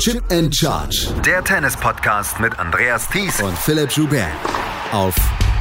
Chip and Charge. Der Tennis-Podcast mit Andreas Thies und Philipp Joubert. Auf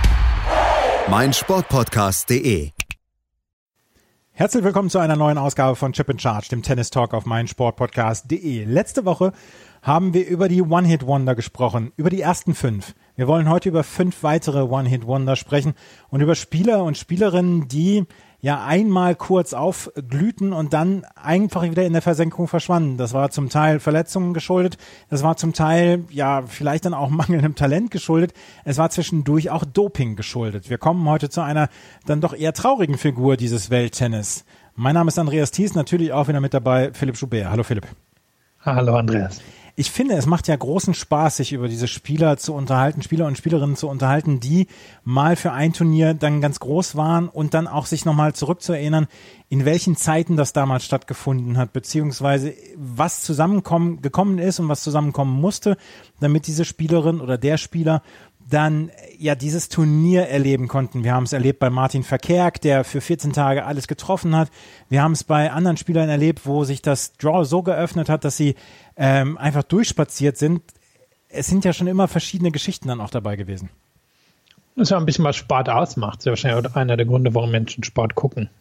meinsportpodcast.de. Herzlich willkommen zu einer neuen Ausgabe von Chip and Charge, dem Tennis-Talk auf meinsportpodcast.de. Letzte Woche haben wir über die One-Hit-Wonder gesprochen, über die ersten 5. Wir wollen heute über 5 weitere One-Hit-Wonder sprechen und über Spieler und Spielerinnen, die ja einmal kurz aufglühten und dann einfach wieder in der Versenkung verschwanden. Das war zum Teil Verletzungen geschuldet, das war zum Teil ja vielleicht dann auch mangelndem Talent geschuldet, es war zwischendurch auch Doping geschuldet. Wir kommen heute zu einer dann doch eher traurigen Figur dieses Welttennis. Mein Name ist Andreas Thies, natürlich auch wieder mit dabei Philipp Joubert. Hallo Philipp. Hallo Andreas. Ich finde, es macht ja großen Spaß, sich über diese Spieler zu unterhalten, Spieler und Spielerinnen zu unterhalten, die mal für ein Turnier dann ganz groß waren und dann auch sich nochmal zurückzuerinnern, in welchen Zeiten das damals stattgefunden hat, beziehungsweise was zusammengekommen ist und was zusammenkommen musste, damit diese Spielerin oder der Spieler dann ja dieses Turnier erleben konnten. Wir haben es erlebt bei Martin Verkerk, der für 14 Tage alles getroffen hat. Wir haben es bei anderen Spielern erlebt, wo sich das Draw so geöffnet hat, dass sie einfach durchspaziert sind. Es sind ja schon immer verschiedene Geschichten dann auch dabei gewesen. Das ist ja ein bisschen, was Sport ausmacht. Das ist ja wahrscheinlich auch einer der Gründe, warum Menschen Sport gucken.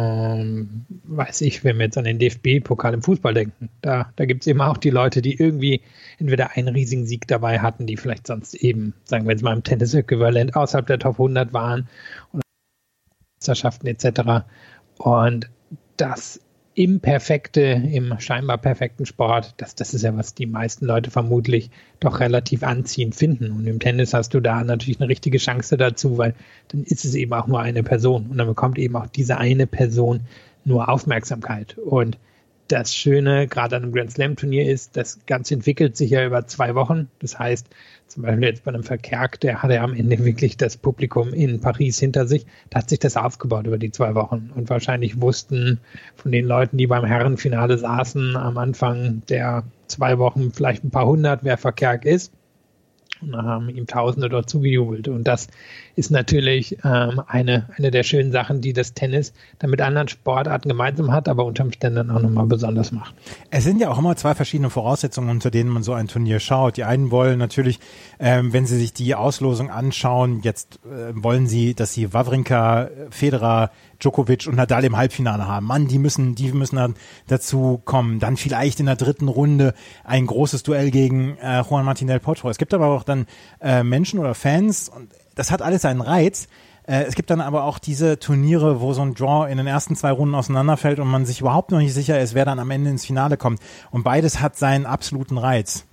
Weiß ich, wenn wir jetzt an den DFB-Pokal im Fußball denken, da gibt es eben auch die Leute, die irgendwie entweder einen riesigen Sieg dabei hatten, die vielleicht sonst eben, sagen wir jetzt mal im Tennis-Äquivalent, außerhalb der Top 100 waren und Meisterschaften etc. Und das im scheinbar perfekten Sport, das ist ja, was die meisten Leute vermutlich doch relativ anziehend finden. Und im Tennis hast du da natürlich eine richtige Chance dazu, weil dann ist es eben auch nur eine Person. Und dann bekommt eben auch diese eine Person nur Aufmerksamkeit. Und das Schöne, gerade an einem Grand Slam Turnier ist, das Ganze entwickelt sich ja über 2 Wochen. Das heißt, zum Beispiel jetzt bei einem Verkerk, der hatte am Ende wirklich das Publikum in Paris hinter sich. Da hat sich das aufgebaut über die 2 Wochen. Und wahrscheinlich wussten von den Leuten, die beim Herrenfinale saßen, am Anfang der 2 Wochen vielleicht ein paar hundert, wer Verkerk ist. Und dann haben ihm Tausende dort zugejubelt. Und das ist natürlich eine der schönen Sachen, die das Tennis dann mit anderen Sportarten gemeinsam hat, aber unter Umständen dann auch nochmal besonders macht. Es sind ja auch immer 2 verschiedene Voraussetzungen, unter denen man so ein Turnier schaut. Die einen wollen natürlich, wenn sie sich die Auslosung anschauen, jetzt wollen sie, dass sie Wawrinka, Federer, Djokovic und Nadal im Halbfinale haben. Mann, die müssen dann dazu kommen. Dann vielleicht in der 3. Runde ein großes Duell gegen Juan Martín del Potro. Es gibt aber auch dann Menschen oder Fans, und das hat alles seinen Reiz. Es gibt dann aber auch diese Turniere, wo so ein Draw in den ersten 2 Runden auseinanderfällt und man sich überhaupt noch nicht sicher ist, wer dann am Ende ins Finale kommt. Und beides hat seinen absoluten Reiz.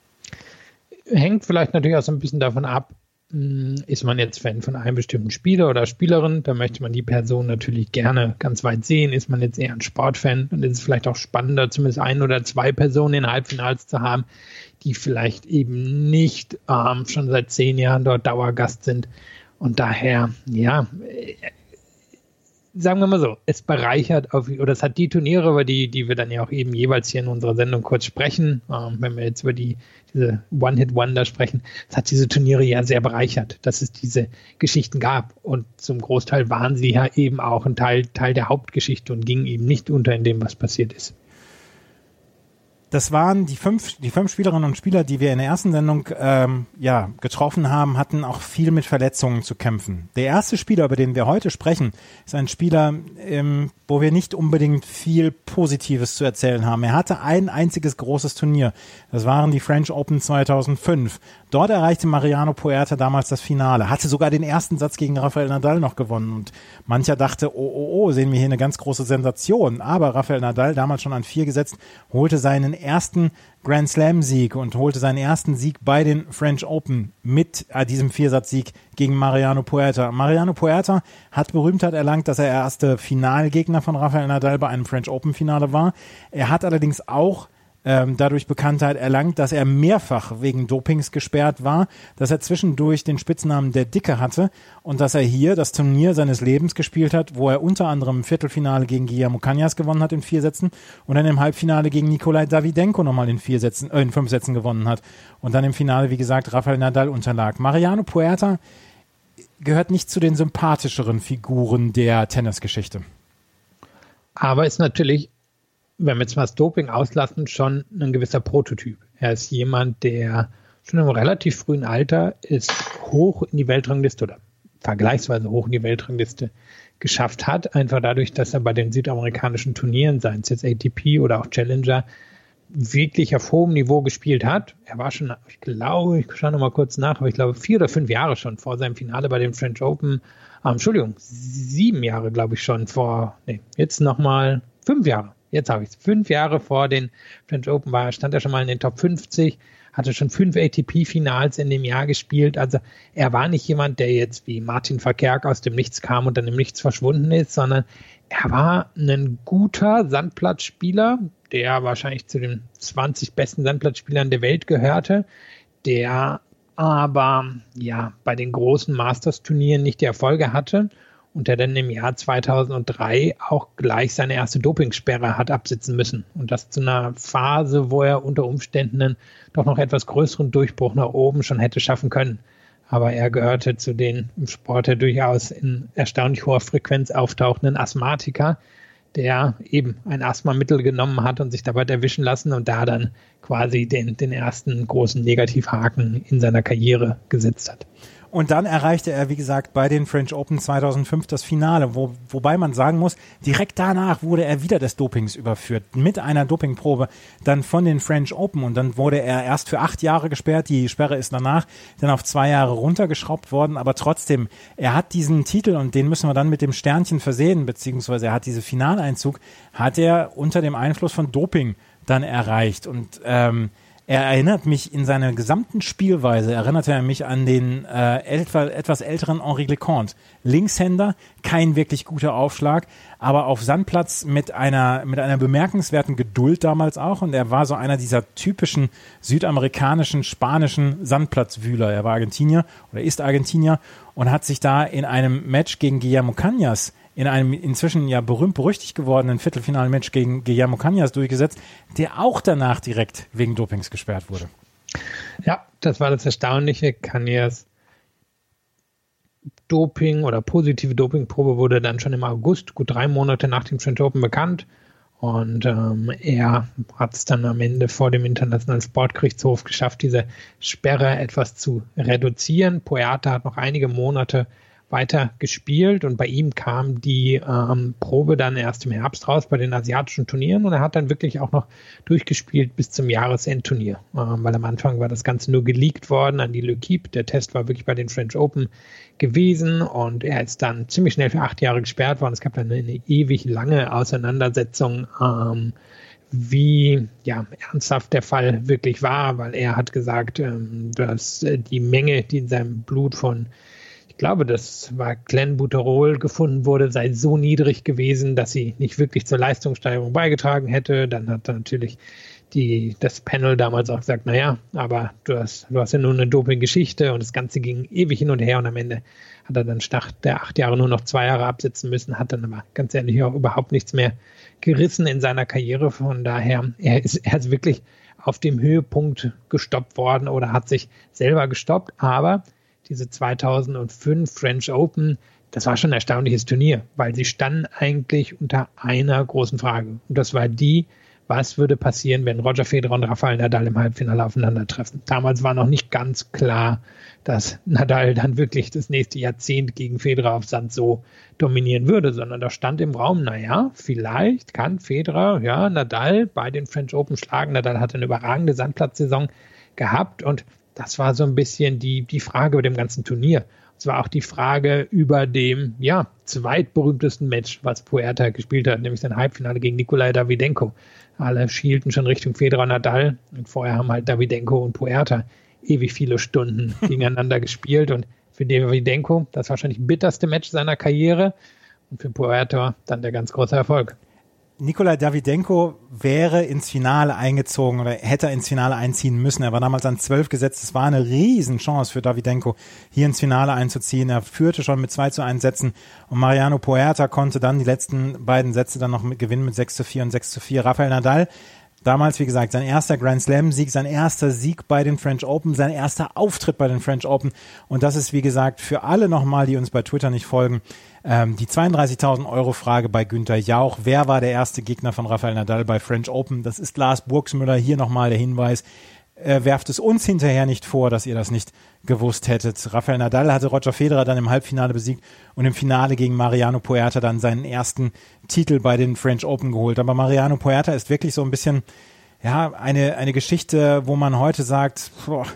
Hängt vielleicht natürlich auch so ein bisschen davon ab, ist man jetzt Fan von einem bestimmten Spieler oder Spielerin, da möchte man die Person natürlich gerne ganz weit sehen. Ist man jetzt eher ein Sportfan, dann ist es vielleicht auch spannender, zumindest 1 oder 2 Personen in Halbfinals zu haben, die vielleicht eben nicht schon seit 10 Jahren dort Dauergast sind. Und daher, ja, sagen wir mal so, es bereichert oder es hat die Turniere, über die wir dann ja auch eben jeweils hier in unserer Sendung kurz sprechen, wenn wir jetzt über diese One-Hit-Wonder sprechen, es hat diese Turniere ja sehr bereichert, dass es diese Geschichten gab. Und zum Großteil waren sie ja eben auch ein Teil der Hauptgeschichte und gingen eben nicht unter in dem, was passiert ist. Das waren die fünf Spielerinnen und Spieler, die wir in der ersten Sendung getroffen haben, hatten auch viel mit Verletzungen zu kämpfen. Der erste Spieler, über den wir heute sprechen, ist ein Spieler, wo wir nicht unbedingt viel Positives zu erzählen haben. Er hatte ein einziges großes Turnier. Das waren die French Open 2005. Dort erreichte Mariano Puerta damals das Finale, hatte sogar den ersten Satz gegen Rafael Nadal noch gewonnen. Und mancher dachte, oh, sehen wir hier eine ganz große Sensation. Aber Rafael Nadal, damals schon an 4 gesetzt, holte seinen ersten Grand Slam Sieg und holte seinen ersten Sieg bei den French Open mit diesem 4-Satz-Sieg gegen Mariano Puerta. Mariano Puerta hat Berühmtheit erlangt, dass er erste Finalgegner von Rafael Nadal bei einem French Open Finale war. Er hat allerdings auch dadurch Bekanntheit erlangt, dass er mehrfach wegen Dopings gesperrt war, dass er zwischendurch den Spitznamen der Dicke hatte und dass er hier das Turnier seines Lebens gespielt hat, wo er unter anderem im Viertelfinale gegen Guillermo Cañas gewonnen hat in 4 Sätzen und dann im Halbfinale gegen Nikolai Davydenko nochmal in 5 Sätzen gewonnen hat und dann im Finale, wie gesagt, Rafael Nadal unterlag. Mariano Puerta gehört nicht zu den sympathischeren Figuren der Tennisgeschichte. Aber ist natürlich wenn wir jetzt mal das Doping auslassen, schon ein gewisser Prototyp. Er ist jemand, der schon im relativ frühen Alter es hoch in die Weltrangliste oder vergleichsweise hoch in die Weltrangliste geschafft hat, einfach dadurch, dass er bei den südamerikanischen Turnieren, seien es jetzt ATP oder auch Challenger, wirklich auf hohem Niveau gespielt hat. Er war schon, ich glaube, ich schaue noch mal kurz nach, aber ich glaube 4 oder 5 Jahre schon vor seinem Finale bei den French Open, 7 Jahre, glaube ich schon jetzt nochmal 5 Jahre. Jetzt habe ich es. 5 Jahre vor den French Open stand er schon mal in den Top 50, hatte schon 5 ATP-Finals in dem Jahr gespielt. Also er war nicht jemand, der jetzt wie Martin Verkerk aus dem Nichts kam und dann im Nichts verschwunden ist, sondern er war ein guter Sandplatzspieler, der wahrscheinlich zu den 20 besten Sandplatzspielern der Welt gehörte, der aber ja bei den großen Masters-Turnieren nicht die Erfolge hatte und der dann im Jahr 2003 auch gleich seine erste Dopingsperre hat absitzen müssen. Und das zu einer Phase, wo er unter Umständen einen doch noch etwas größeren Durchbruch nach oben schon hätte schaffen können. Aber er gehörte zu den im Sport durchaus in erstaunlich hoher Frequenz auftauchenden Asthmatiker, der eben ein Asthmamittel genommen hat und sich dabei erwischen lassen und da dann quasi den ersten großen Negativhaken in seiner Karriere gesetzt hat. Und dann erreichte er, wie gesagt, bei den French Open 2005 das Finale, wobei man sagen muss, direkt danach wurde er wieder des Dopings überführt, mit einer Dopingprobe dann von den French Open und dann wurde er erst für 8 Jahre gesperrt, die Sperre ist danach dann auf 2 Jahre runtergeschraubt worden, aber trotzdem, er hat diesen Titel und den müssen wir dann mit dem Sternchen versehen, beziehungsweise er hat diesen Finaleinzug, hat er unter dem Einfluss von Doping dann erreicht und er erinnert mich in seiner gesamten Spielweise, erinnerte er mich an den etwas älteren Henri Leconte. Linkshänder, kein wirklich guter Aufschlag, aber auf Sandplatz mit einer bemerkenswerten Geduld damals auch. Und er war so einer dieser typischen südamerikanischen, spanischen Sandplatzwühler. Er war Argentinier oder ist Argentinier und hat sich da in einem Match gegen Guillermo Cañas in einem inzwischen ja berühmt-berüchtigt gewordenen Viertelfinalmatch gegen Guillermo Cañas durchgesetzt, der auch danach direkt wegen Dopings gesperrt wurde. Ja, das war das Erstaunliche. Cañas Doping oder positive Dopingprobe wurde dann schon im August, gut 3 Monate nach dem French Open bekannt. Und er hat es dann am Ende vor dem Internationalen Sportgerichtshof geschafft, diese Sperre etwas zu reduzieren. Puerta hat noch einige Monate weiter gespielt und bei ihm kam die Probe dann erst im Herbst raus bei den asiatischen Turnieren und er hat dann wirklich auch noch durchgespielt bis zum Jahresendturnier, weil am Anfang war das Ganze nur geleakt worden an die L'Équipe. Der Test war wirklich bei den French Open gewesen und er ist dann ziemlich schnell für 8 Jahre gesperrt worden. Es gab dann eine ewig lange Auseinandersetzung, wie ernsthaft der Fall wirklich war, weil er hat gesagt, dass die Menge, die in seinem Blut von ich glaube, das war Clenbuterol gefunden wurde, sei so niedrig gewesen, dass sie nicht wirklich zur Leistungssteigerung beigetragen hätte. Dann hat natürlich das Panel damals auch gesagt, naja, aber du hast ja nur eine Doping-Geschichte und das Ganze ging ewig hin und her und am Ende hat er dann statt der 8 Jahre nur noch 2 Jahre absitzen müssen, hat dann aber ganz ehrlich auch überhaupt nichts mehr gerissen in seiner Karriere. Von daher, er ist wirklich auf dem Höhepunkt gestoppt worden oder hat sich selber gestoppt, aber diese 2005 French Open, das war schon ein erstaunliches Turnier, weil sie standen eigentlich unter einer großen Frage. Und das war was würde passieren, wenn Roger Federer und Rafael Nadal im Halbfinale aufeinandertreffen. Damals war noch nicht ganz klar, dass Nadal dann wirklich das nächste Jahrzehnt gegen Federer auf Sand so dominieren würde, sondern da stand im Raum, naja, vielleicht kann Federer, Nadal bei den French Open schlagen. Nadal hatte eine überragende Sandplatzsaison gehabt und das war so ein bisschen die Frage über dem ganzen Turnier. Es war auch die Frage über dem zweitberühmtesten Match, was Puerta gespielt hat, nämlich sein Halbfinale gegen Nikolai Davydenko. Alle schielten schon Richtung Federer und Nadal und vorher haben halt Davydenko und Puerta ewig viele Stunden gegeneinander gespielt und für Davydenko das wahrscheinlich bitterste Match seiner Karriere und für Puerta dann der ganz große Erfolg. Nikolai Davydenko wäre ins Finale eingezogen oder hätte ins Finale einziehen müssen. Er war damals an 12 gesetzt. Es war eine Riesenchance für Davydenko, hier ins Finale einzuziehen. Er führte schon mit 2:1 Sätzen und Mariano Puerta konnte dann die letzten beiden Sätze dann noch gewinnen mit 6:4 und 6:4. Rafael Nadal Damals, wie gesagt, sein erster Grand Slam-Sieg, sein erster Sieg bei den French Open, sein erster Auftritt bei den French Open. Und das ist, wie gesagt, für alle nochmal, die uns bei Twitter nicht folgen, die 32.000 € Frage bei Günther Jauch. Wer war der erste Gegner von Rafael Nadal bei French Open? Das ist Lars Burgsmüller. Hier nochmal der Hinweis. Werft es uns hinterher nicht vor, dass ihr das nicht gewusst hättet. Rafael Nadal hatte Roger Federer dann im Halbfinale besiegt und im Finale gegen Mariano Puerta dann seinen ersten Titel bei den French Open geholt. Aber Mariano Puerta ist wirklich so ein bisschen, ja, eine Geschichte, wo man heute sagt,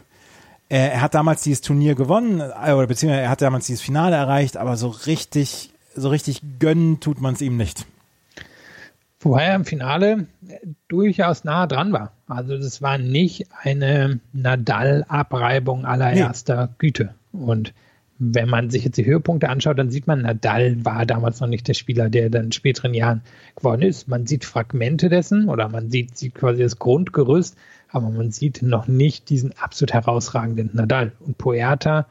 er hat damals dieses Turnier gewonnen, oder beziehungsweise er hat damals dieses Finale erreicht, aber so richtig gönnen tut man es ihm nicht. Wobei er im Finale durchaus nah dran war. Also das war nicht eine Nadal-Abreibung allererster Güte. Und wenn man sich jetzt die Höhepunkte anschaut, dann sieht man, Nadal war damals noch nicht der Spieler, der dann in späteren Jahren geworden ist. Man sieht Fragmente dessen oder man sieht quasi das Grundgerüst, aber man sieht noch nicht diesen absolut herausragenden Nadal. Und Puerta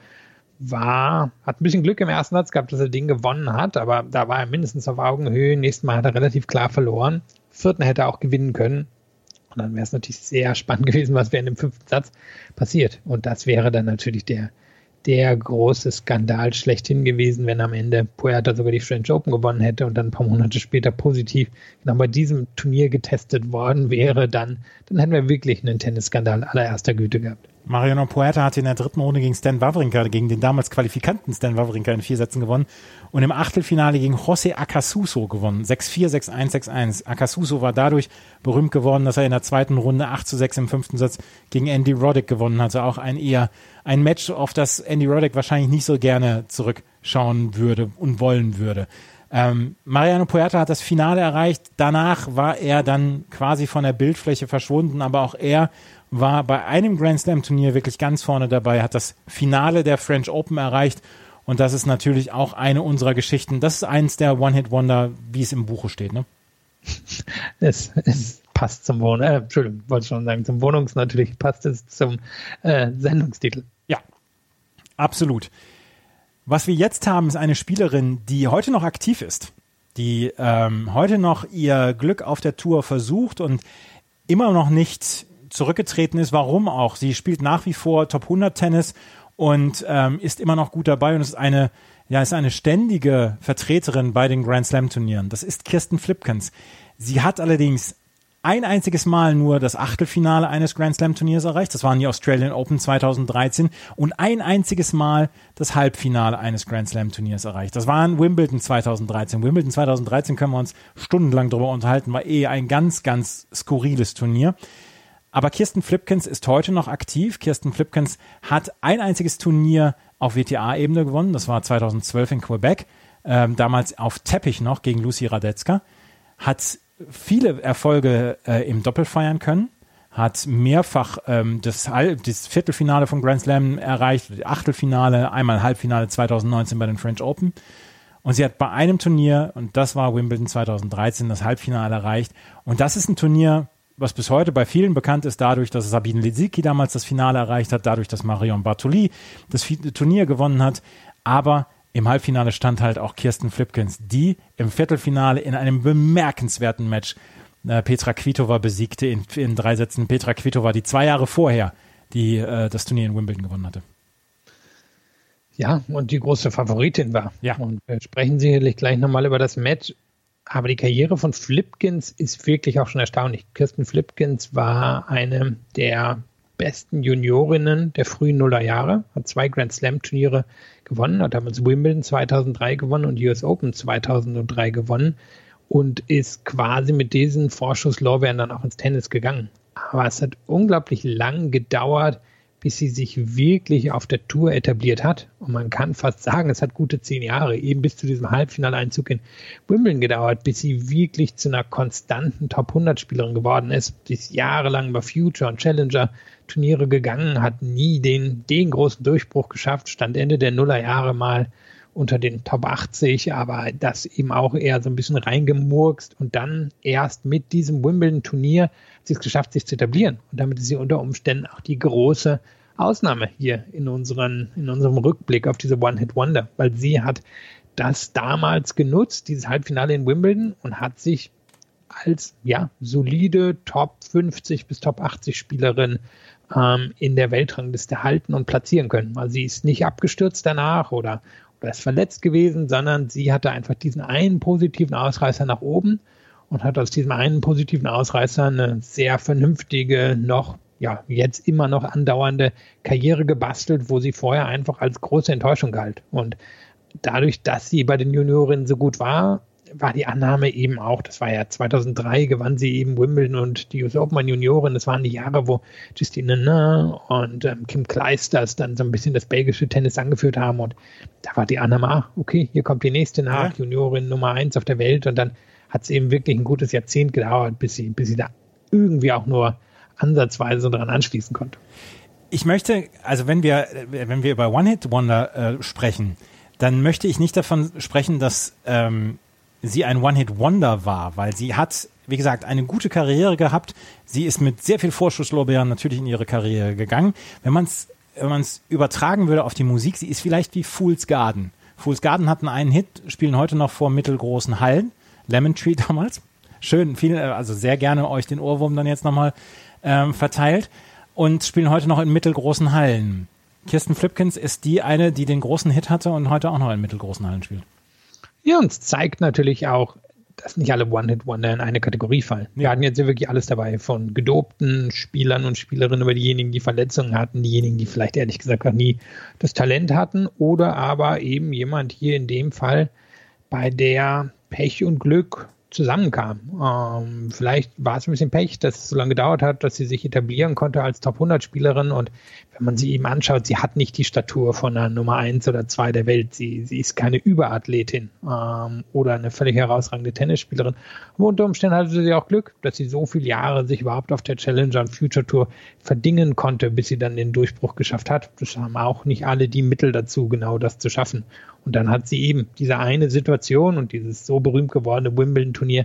hat ein bisschen Glück im ersten Satz gehabt, dass er den gewonnen hat, aber da war er mindestens auf Augenhöhe. Nächstes Mal hat er relativ klar verloren. Vierten hätte er auch gewinnen können. Und dann wäre es natürlich sehr spannend gewesen, was während dem fünften Satz passiert. Und das wäre dann natürlich der große Skandal schlechthin gewesen, wenn am Ende Puerta sogar die French Open gewonnen hätte und dann ein paar Monate später positiv genau bei diesem Turnier getestet worden wäre, dann hätten wir wirklich einen Tennisskandal allererster Güte gehabt. Mariano Puerta hatte in der dritten Runde gegen Stan Wawrinka, gegen den damals Qualifikanten Stan Wawrinka in 4 Sätzen gewonnen und im Achtelfinale gegen José Acasuso gewonnen. 6-4, 6-1, 6-1. Acasuso war dadurch berühmt geworden, dass er in der zweiten Runde 8-6 im 5. Satz gegen Andy Roddick gewonnen hatte. Auch ein Match, auf das Andy Roddick wahrscheinlich nicht so gerne zurückschauen würde und wollen würde. Mariano Puerta hat das Finale erreicht. Danach war er dann quasi von der Bildfläche verschwunden, aber auch er war bei einem Grand Slam Turnier wirklich ganz vorne dabei, hat das Finale der French Open erreicht und das ist natürlich auch eine unserer Geschichten. Das ist eins der One-Hit-Wonder, wie es im Buche steht, ne? Es passt zum Entschuldigung, wollte schon sagen, zum natürlich passt es zum Sendungstitel. Ja, absolut. Was wir jetzt haben, ist eine Spielerin, die heute noch aktiv ist, die heute noch ihr Glück auf der Tour versucht und immer noch nicht zurückgetreten ist. Warum auch? Sie spielt nach wie vor Top 100 Tennis und ist immer noch gut dabei und ist eine ständige Vertreterin bei den Grand Slam Turnieren. Das ist Kirsten Flipkens. Sie hat allerdings ein einziges Mal nur das Achtelfinale eines Grand Slam Turniers erreicht. Das waren die Australian Open 2013 und ein einziges Mal das Halbfinale eines Grand Slam Turniers erreicht. Das war in Wimbledon 2013. Wimbledon 2013 können wir uns stundenlang darüber unterhalten, war ein ganz, ganz skurriles Turnier. Aber Kirsten Flipkens ist heute noch aktiv. Kirsten Flipkens hat ein einziges Turnier auf WTA-Ebene gewonnen. Das war 2012 in Quebec. Damals auf Teppich noch gegen Lucy Radetzka. Hat viele Erfolge im Doppel feiern können. Hat mehrfach das Viertelfinale von Grand Slam erreicht. Achtelfinale, einmal Halbfinale 2019 bei den French Open. Und sie hat bei einem Turnier, und das war Wimbledon 2013, das Halbfinale erreicht. Und das ist ein Turnier, was bis heute bei vielen bekannt ist, dadurch, dass Sabine Lisicki damals das Finale erreicht hat, dadurch, dass Marion Bartoli das Turnier gewonnen hat. Aber im Halbfinale stand halt auch Kirsten Flipkens, die im Viertelfinale in einem bemerkenswerten Match Petra Kvitova besiegte in 3 Sätzen. Petra Kvitova, die 2 Jahre vorher das Turnier in Wimbledon gewonnen hatte. Ja, und die große Favoritin war. Ja. Und wir sprechen sicherlich gleich nochmal über das Match. Aber die Karriere von Flipkens ist wirklich auch schon erstaunlich. Kirsten Flipkens war eine der besten Juniorinnen der frühen Nullerjahre, hat 2 Grand Slam Turniere gewonnen, hat damals Wimbledon 2003 gewonnen und US Open 2003 gewonnen und ist quasi mit diesen Vorschusslorbeeren dann auch ins Tennis gegangen. Aber es hat unglaublich lang gedauert, bis sie sich wirklich auf der Tour etabliert hat. Und man kann fast sagen, es hat gute 10 Jahre, eben bis zu diesem Halbfinaleinzug in Wimbledon gedauert, bis sie wirklich zu einer konstanten Top-100-Spielerin geworden ist. Sie ist jahrelang über Future und Challenger-Turniere gegangen, hat nie den großen Durchbruch geschafft, stand Ende der Nullerjahre mal unter den Top 80, aber das eben auch eher so ein bisschen reingemurkst und dann erst mit diesem Wimbledon-Turnier hat sie es geschafft, sich zu etablieren. Und damit ist sie unter Umständen auch die große Ausnahme hier in unserem Rückblick auf diese One-Hit-Wonder, weil sie hat das damals genutzt, dieses Halbfinale in Wimbledon, und hat sich als solide Top 50 bis Top 80 Spielerin in der Weltrangliste halten und platzieren können. Also sie ist nicht abgestürzt danach oder ist verletzt gewesen, sondern sie hatte einfach diesen einen positiven Ausreißer nach oben und hat aus diesem einen positiven Ausreißer eine sehr vernünftige, jetzt immer noch andauernde Karriere gebastelt, wo sie vorher einfach als große Enttäuschung galt. Und dadurch, dass sie bei den Juniorinnen so gut war die Annahme eben auch, das war ja 2003, gewann sie eben Wimbledon und die US Open Junioren. Das waren die Jahre, wo Justine Henin und Kim Clijsters dann so ein bisschen das belgische Tennis angeführt haben. Und da war die Annahme, okay, hier kommt die nächste nach, Juniorin Nummer 1 auf der Welt. Und dann hat es eben wirklich ein gutes Jahrzehnt gedauert, bis sie da irgendwie auch nur ansatzweise dran anschließen konnte. Ich möchte, also wenn wir über One-Hit-Wonder sprechen, dann möchte ich nicht davon sprechen, dass sie ein One-Hit-Wonder war, weil sie hat, wie gesagt, eine gute Karriere gehabt. Sie ist mit sehr viel Vorschusslorbeeren natürlich in ihre Karriere gegangen. Wenn man es übertragen würde auf die Musik, sie ist vielleicht wie Fool's Garden. Fool's Garden hatten einen Hit, spielen heute noch vor mittelgroßen Hallen. Lemon Tree damals. Schön, also sehr gerne euch den Ohrwurm dann jetzt nochmal verteilt. Und spielen heute noch in mittelgroßen Hallen. Kirsten Flipkens ist die eine, die den großen Hit hatte und heute auch noch in mittelgroßen Hallen spielt. Ja, und es zeigt natürlich auch, dass nicht alle One-Hit-Wonder in eine Kategorie fallen. Wir hatten jetzt ja wirklich alles dabei, von gedopten Spielern und Spielerinnen über diejenigen, die Verletzungen hatten, diejenigen, die vielleicht ehrlich gesagt noch nie das Talent hatten oder aber eben jemand hier in dem Fall, bei der Pech und Glück zusammenkam. Vielleicht war es ein bisschen Pech, dass es so lange gedauert hat, dass sie sich etablieren konnte als Top-100-Spielerin und wenn man sie eben anschaut, sie hat nicht die Statur von einer Nummer 1 oder 2 der Welt. Sie ist keine Überathletin oder eine völlig herausragende Tennisspielerin. Aber unter Umständen hatte sie auch Glück, dass sie so viele Jahre sich überhaupt auf der Challenger und Future Tour verdingen konnte, bis sie dann den Durchbruch geschafft hat. Das haben auch nicht alle die Mittel dazu, genau das zu schaffen. Und dann hat sie eben diese eine Situation und dieses so berühmt gewordene Wimbledon-Turnier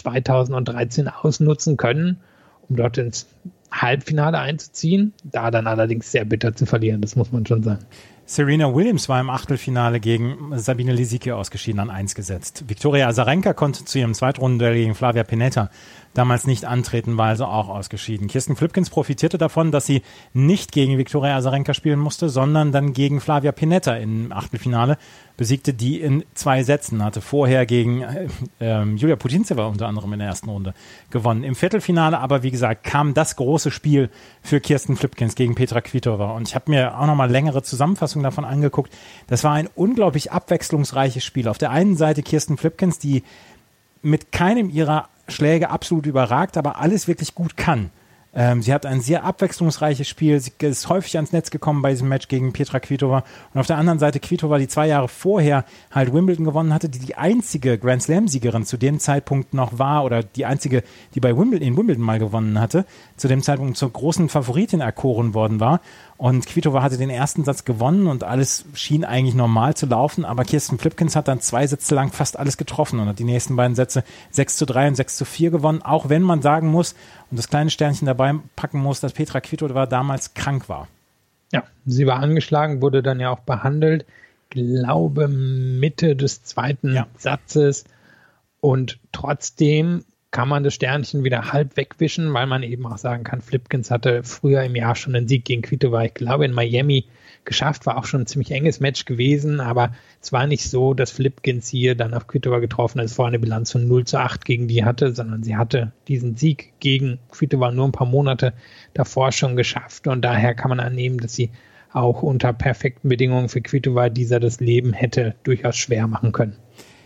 2013 ausnutzen können, um dort ins Halbfinale einzuziehen, da dann allerdings sehr bitter zu verlieren, das muss man schon sagen. Serena Williams war im Achtelfinale gegen Sabine Lisicki ausgeschieden, an 1 gesetzt. Viktoria Azarenka konnte zu ihrem Zweitrundenduell gegen Flavia Pennetta damals nicht antreten, war also auch ausgeschieden. Kirsten Flipkens profitierte davon, dass sie nicht gegen Viktoria Azarenka spielen musste, sondern dann gegen Flavia Pennetta im Achtelfinale, besiegte die in 2 Sätzen, hatte vorher gegen Julia Putintseva unter anderem in der ersten Runde gewonnen. Im Viertelfinale aber, wie gesagt, kam das große Spiel für Kirsten Flipkens gegen Petra Kvitova und ich habe mir auch nochmal längere Zusammenfassungen davon angeguckt. Das war ein unglaublich abwechslungsreiches Spiel. Auf der einen Seite Kirsten Flipkens, die mit keinem ihrer Schläge absolut überragt, aber alles wirklich gut kann. Sie hat ein sehr abwechslungsreiches Spiel. Sie ist häufig ans Netz gekommen bei diesem Match gegen Petra Kvitova. Und auf der anderen Seite Kvitova, die 2 Jahre vorher halt Wimbledon gewonnen hatte, die einzige Grand Slam-Siegerin zu dem Zeitpunkt noch war oder die einzige, die bei Wimbledon mal gewonnen hatte, zu dem Zeitpunkt zur großen Favoritin erkoren worden war. Und Kvitova hatte den ersten Satz gewonnen und alles schien eigentlich normal zu laufen, aber Kirsten Flipkens hat dann 2 Sätze lang fast alles getroffen und hat die nächsten beiden Sätze 6:3 und 6:4 gewonnen, auch wenn man sagen muss und das kleine Sternchen dabei packen muss, dass Petra Kvitova damals krank war. Ja, sie war angeschlagen, wurde dann ja auch behandelt, glaube Mitte des 2. Satzes und trotzdem kann man das Sternchen wieder halb wegwischen, weil man eben auch sagen kann, Flipkens hatte früher im Jahr schon einen Sieg gegen Kvitova, ich glaube in Miami geschafft, war auch schon ein ziemlich enges Match gewesen, aber es war nicht so, dass Flipkens hier dann auf Kvitova getroffen ist, vorher eine Bilanz von 0:8 gegen die hatte, sondern sie hatte diesen Sieg gegen Kvitova nur ein paar Monate davor schon geschafft und daher kann man annehmen, dass sie auch unter perfekten Bedingungen für Kvitova dieser das Leben hätte durchaus schwer machen können.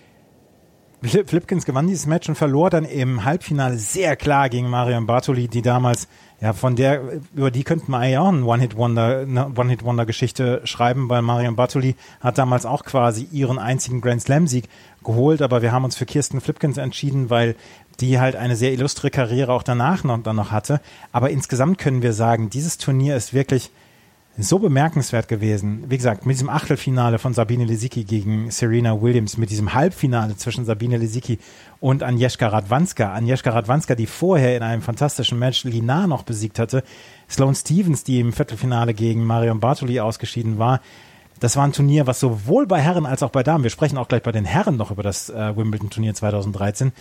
Flipkens gewann dieses Match und verlor dann im Halbfinale sehr klar gegen Marion Bartoli, die damals, über die könnten wir eigentlich auch eine One-Hit-Wonder-Geschichte schreiben, weil Marion Bartoli hat damals auch quasi ihren einzigen Grand Slam-Sieg geholt, aber wir haben uns für Kirsten Flipkens entschieden, weil die halt eine sehr illustre Karriere auch danach noch hatte. Aber insgesamt können wir sagen, dieses Turnier ist wirklich so bemerkenswert gewesen. Wie gesagt, mit diesem Achtelfinale von Sabine Lisicki gegen Serena Williams, mit diesem Halbfinale zwischen Sabine Lisicki und Agnieszka Radwanska. Agnieszka Radwanska, die vorher in einem fantastischen Match Linar noch besiegt hatte. Sloane Stephens, die im Viertelfinale gegen Marion Bartoli ausgeschieden war. Das war ein Turnier, was sowohl bei Herren als auch bei Damen, wir sprechen auch gleich bei den Herren noch über das Wimbledon-Turnier 2013,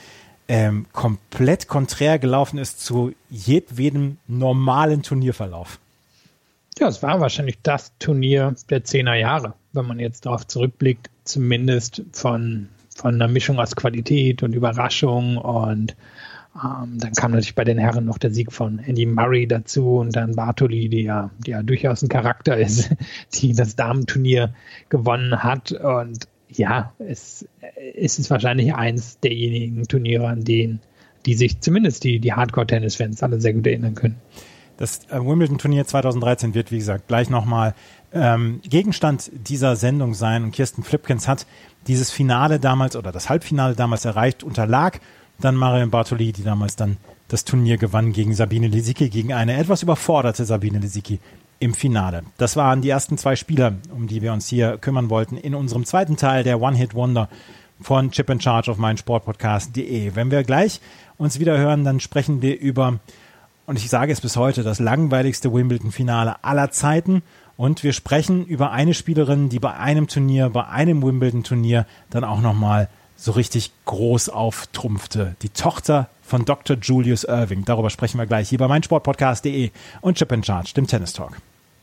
komplett konträr gelaufen ist zu jedwedem normalen Turnierverlauf. Ja, es war wahrscheinlich das Turnier der 10er Jahre, wenn man jetzt darauf zurückblickt, zumindest von einer Mischung aus Qualität und Überraschung. Und dann kam natürlich bei den Herren noch der Sieg von Andy Murray dazu und dann Bartoli, die ja durchaus ein Charakter ist, die das Damenturnier gewonnen hat. Und ja, es ist wahrscheinlich eins derjenigen Turniere, an denen die sich zumindest die Hardcore-Tennis-Fans alle sehr gut erinnern können. Das Wimbledon-Turnier 2013 wird, wie gesagt, gleich nochmal Gegenstand dieser Sendung sein. Und Kirsten Flipkens hat dieses Finale damals oder das Halbfinale damals erreicht, unterlag dann Marion Bartoli, die damals dann das Turnier gewann gegen Sabine Lisicki, gegen eine etwas überforderte Sabine Lisicki im Finale. Das waren die ersten 2 Spieler, um die wir uns hier kümmern wollten, in unserem zweiten Teil der One-Hit-Wonder von Chip in Charge auf meinsportpodcast.de. Wenn wir gleich uns wieder hören, dann sprechen wir über, und ich sage es bis heute, das langweiligste Wimbledon-Finale aller Zeiten. Und wir sprechen über eine Spielerin, die bei einem Turnier, bei einem Wimbledon-Turnier dann auch nochmal so richtig groß auftrumpfte. Die Tochter von Dr. Julius Erving. Darüber sprechen wir gleich hier bei meinsportpodcast.de und Chip in Charge, dem Tennis Talk.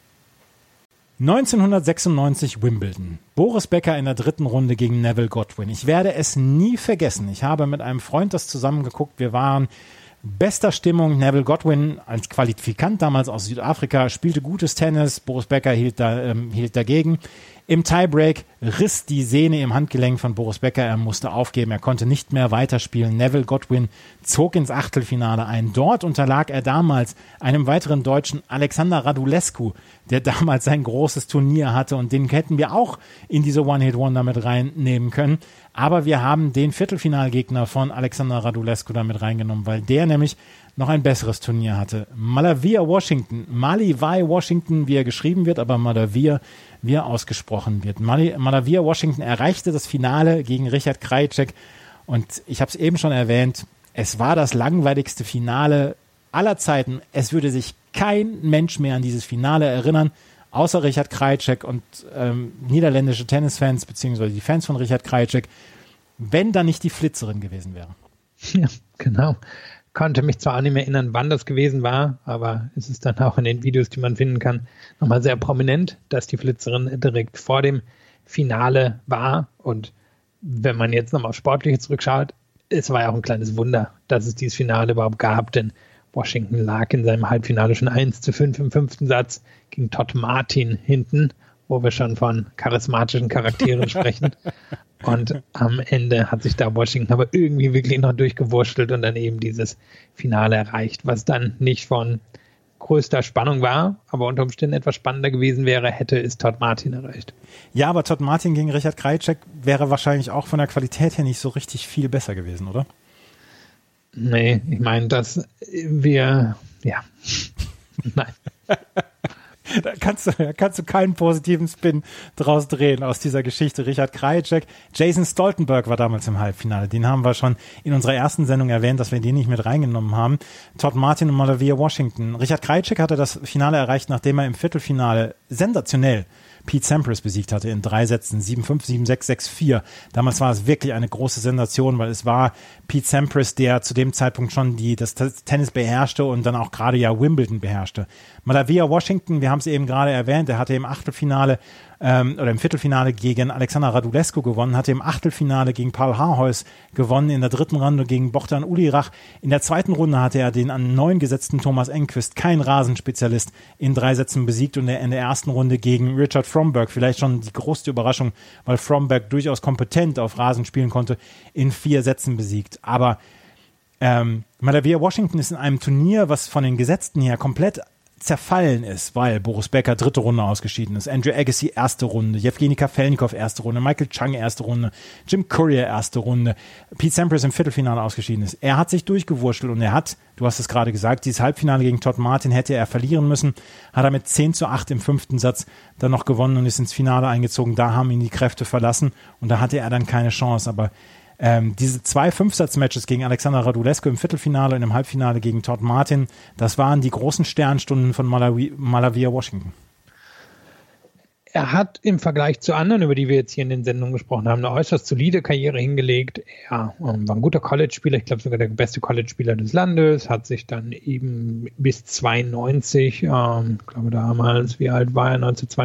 1996 Wimbledon. Boris Becker in der 3. Runde gegen Neville Godwin. Ich werde es nie vergessen. Ich habe mit einem Freund das zusammengeguckt. Wir waren bester Stimmung. Neville Godwin als Qualifikant damals aus Südafrika spielte gutes Tennis. Boris Becker hielt dagegen. Im Tiebreak riss die Sehne im Handgelenk von Boris Becker. Er musste aufgeben. Er konnte nicht mehr weiterspielen. Neville Godwin zog ins Achtelfinale ein. Dort unterlag er damals einem weiteren Deutschen, Alexander Radulescu, der damals sein großes Turnier hatte. Und den hätten wir auch in diese One-Hit-Wonder mit reinnehmen können. Aber wir haben den Viertelfinalgegner von Alexander Radulescu da mit reingenommen, weil der nämlich noch ein besseres Turnier hatte. Malavia Washington, Malivai Washington, wie er geschrieben wird, aber Malavia, wie er ausgesprochen wird. Malavia Washington erreichte das Finale gegen Richard Krajicek und ich habe es eben schon erwähnt, es war das langweiligste Finale aller Zeiten. Es würde sich kein Mensch mehr an dieses Finale erinnern, außer Richard Krajicek und niederländische Tennisfans, beziehungsweise die Fans von Richard Krajicek, wenn da nicht die Flitzerin gewesen wäre. Ja, genau. Konnte mich zwar auch nicht mehr erinnern, wann das gewesen war, aber es ist dann auch in den Videos, die man finden kann, nochmal sehr prominent, dass die Flitzerin direkt vor dem Finale war. Und wenn man jetzt nochmal auf Sportliche zurückschaut, es war ja auch ein kleines Wunder, dass es dieses Finale überhaupt gab, denn Washington lag in seinem Halbfinale schon 1:5 im 5. Satz gegen Todd Martin hinten, wo wir schon von charismatischen Charakteren sprechen. Und am Ende hat sich da Washington aber irgendwie wirklich noch durchgewurschtelt und dann eben dieses Finale erreicht, was dann nicht von größter Spannung war, aber unter Umständen etwas spannender gewesen wäre, hätte es Todd Martin erreicht. Ja, aber Todd Martin gegen Richard Krajicek wäre wahrscheinlich auch von der Qualität her nicht so richtig viel besser gewesen, oder? Nee, ich meine, dass wir, ja, nein. Da kannst du keinen positiven Spin draus drehen aus dieser Geschichte. Richard Krajicek, Jason Stoltenberg war damals im Halbfinale. Den haben wir schon in unserer ersten Sendung erwähnt, dass wir den nicht mit reingenommen haben. Todd Martin und Malavia Washington. Richard Krajicek hatte das Finale erreicht, nachdem er im Viertelfinale sensationell Pete Sampras besiegt hatte in 3 Sätzen, 7-5, 7-6, 6-4. Damals war es wirklich eine große Sensation, weil es war Pete Sampras, der zu dem Zeitpunkt schon das Tennis beherrschte und dann auch gerade ja Wimbledon beherrschte. Malavia Washington, wir haben es eben gerade erwähnt, er hatte im Achtelfinale oder im Viertelfinale gegen Alexander Radulescu gewonnen, hatte im Achtelfinale gegen Paul Haarhuis gewonnen, in der 3. Runde gegen Bogdan Ulirach. In der 2. Runde hatte er den an 9 gesetzten Thomas Enqvist, kein Rasenspezialist, in 3 Sätzen besiegt und in der 1. Runde gegen Richard Fromberg, vielleicht schon die größte Überraschung, weil Fromberg durchaus kompetent auf Rasen spielen konnte, in 4 Sätzen besiegt. Aber Malavia Washington ist in einem Turnier, was von den Gesetzten her komplett zerfallen ist, weil Boris Becker 3. Runde ausgeschieden ist, Andrew Agassi 1. Runde, Jewgeni Kafelnikov 1. Runde, Michael Chang 1. Runde, Jim Courier 1. Runde, Pete Sampras im Viertelfinale ausgeschieden ist. Er hat sich durchgewurschtelt und er hat, du hast es gerade gesagt, dieses Halbfinale gegen Todd Martin hätte er verlieren müssen, hat er mit 10:8 im 5. Satz dann noch gewonnen und ist ins Finale eingezogen. Da haben ihn die Kräfte verlassen und da hatte er dann keine Chance, aber diese 2 5-Satz-Matches gegen Alexander Radulescu im Viertelfinale und im Halbfinale gegen Todd Martin, das waren die großen Sternstunden von Malavia Washington. Er hat im Vergleich zu anderen, über die wir jetzt hier in den Sendungen gesprochen haben, eine äußerst solide Karriere hingelegt. Er war ein guter College-Spieler, ich glaube sogar der beste College-Spieler des Landes, hat sich dann eben bis 92, ich glaube damals, wie alt war er,